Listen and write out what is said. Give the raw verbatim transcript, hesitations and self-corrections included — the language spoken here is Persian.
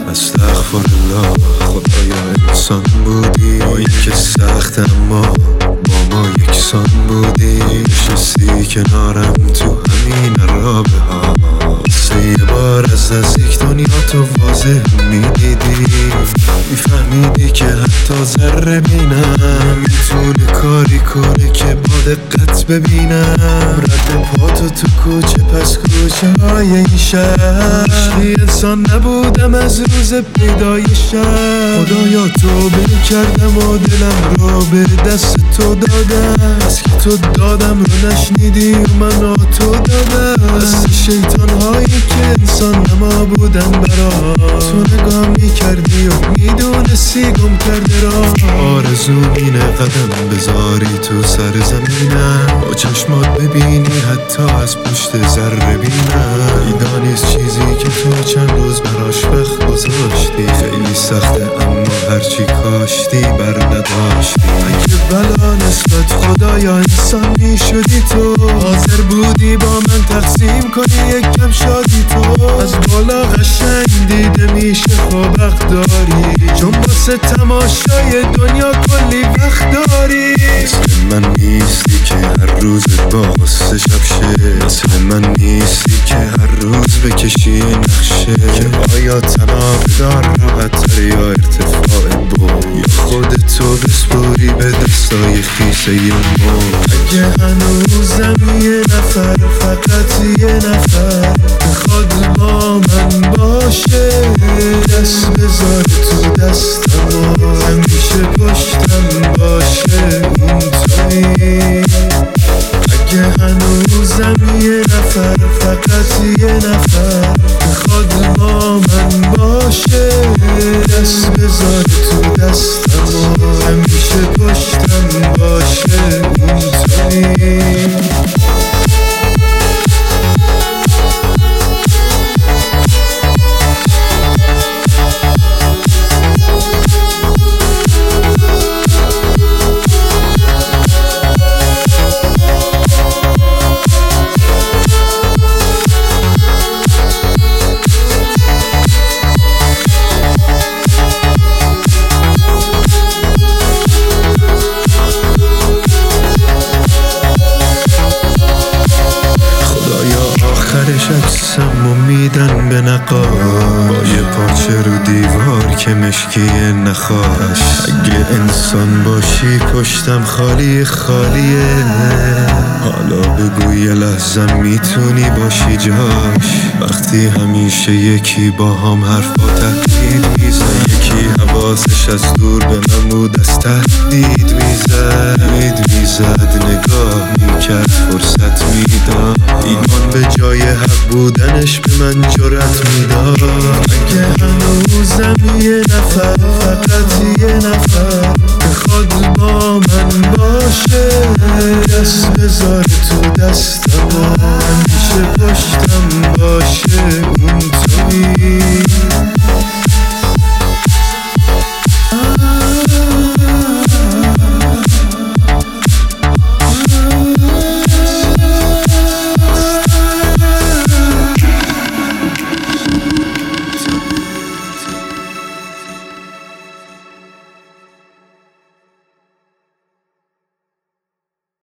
استغفرالله خدایا انسان بودی با این که سخت اما با ما یکسان بودی. نشستی کنارم تو همین رابه ها سه یه بار از نزدیک دنیا تو واضح میدیدی. میفهمیدی که حتی ذره بینم میتونه کاری کنه که با دقت ببینم. رد پاتو تو کوچه پس کوچه های این شهر عشقی انسان نبودم از روز پیدایشم. خدایا توبه کردم و دلم رو به دست تو دادم. از که تو دادم رو نشنیدی و من تو دادم. از شیطان هایی که انسان نما بودن برا تو نگاه میکردی و میدونستی گم کرده را. آرزو اینه قدم بذاری تو سر زمینم با چشمات ببینی حتی از پشت ذره بینم. پیدا نیست چیزی که تو چند روز براش وقت گذاشتی. خیلی سخته اما هرچی کاشتی بر نداشتی. اگه بلا نسبت خدایا انسان میشدی تو حاضر بودی با من تقسیم کنی یک کم شادی تو. از بالا قشنگ دیده میشه خب وقت داری چون واسه تماشای دنیا کلی وقت داری. مثل من نیستی که هر روز با غصه شب شه. مثل من نیستی که هر روز بکشی نقشه که آیا تناب دار راحت یا ارتفاع بود یا خودتو بسپوری به دستای خیسه ی مو. اگه هنوزم یه نفر فقط یه نفر بخواد با من باشه دست بذار تو دستم و همیشه پشتم باشه اون تویی. اگه هنوزم یه نفر فقط یه نفر بخواد با من باشه دست بذار تو دستم و همیشه پشتم باشه اون تویی. عکسم و میدن به نقاش با یه پاچه رو دیوار که مشکیه نخواش. اگه انسان باشی پشتم خالی خالیه. حالا بگو یه لحظه میتونی باشی جاش. وقتی همیشه یکی با هم حرف با تهدید میزد یکی حواسش از دور به من بود از تهدید میزد مید میزد نگاه میکرد فرصت میداد. ایمان به جای حق بودنش به من جرأت میداد. اگه هنوزم یه نفر فقط یه نفر بخواد با من باشه دست بذار تو دستم و همیشه پشتم باشه اون تویی.